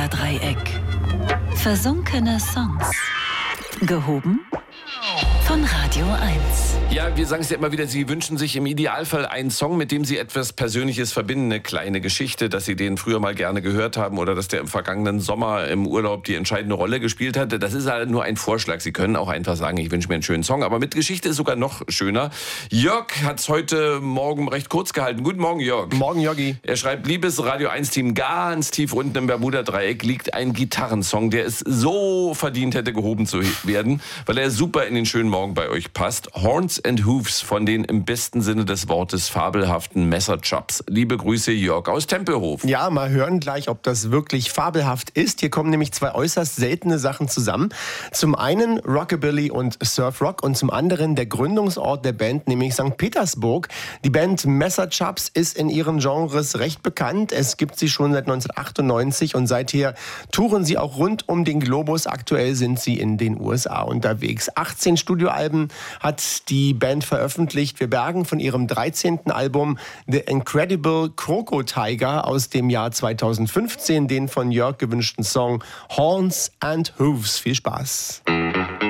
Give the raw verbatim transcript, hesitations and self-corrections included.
Bermuda-Dreieck. Versunkene Songs. Gehoben von Radio eins. Ja, wir sagen es ja immer wieder, Sie wünschen sich im Idealfall einen Song, mit dem Sie etwas Persönliches verbinden, eine kleine Geschichte, dass Sie den früher mal gerne gehört haben oder dass der im vergangenen Sommer im Urlaub die entscheidende Rolle gespielt hatte. Das ist halt nur ein Vorschlag. Sie können auch einfach sagen, ich wünsche mir einen schönen Song, aber mit Geschichte ist sogar noch schöner. Jörg hat es heute Morgen recht kurz gehalten. Guten Morgen, Jörg. Morgen, Joggi. Er schreibt, liebes Radio eins Team, ganz tief unten im Bermuda-Dreieck liegt ein Gitarrensong, der es so verdient hätte, gehoben zu werden, weil er super in den schönen Morgen bei euch passt. Horns and Hooves von den im besten Sinne des Wortes fabelhaften Messerchops. Liebe Grüße, Jörg aus Tempelhof. Ja, mal hören gleich, ob das wirklich fabelhaft ist. Hier kommen nämlich zwei äußerst seltene Sachen zusammen. Zum einen Rockabilly und Surfrock und zum anderen der Gründungsort der Band, nämlich Sankt Petersburg. Die Band Messerchops ist in ihren Genres recht bekannt. Es gibt sie schon seit neunzehnhundertachtundneunzig und seither touren sie auch rund um den Globus. Aktuell sind sie in den U S A unterwegs. achtzehn Studioalben hat die Band veröffentlicht. Wir bergen von ihrem dreizehnten Album The Incredible Croco Tiger aus dem Jahr zweitausendfünfzehn den von Jörg gewünschten Song Horns and Hooves. Viel Spaß.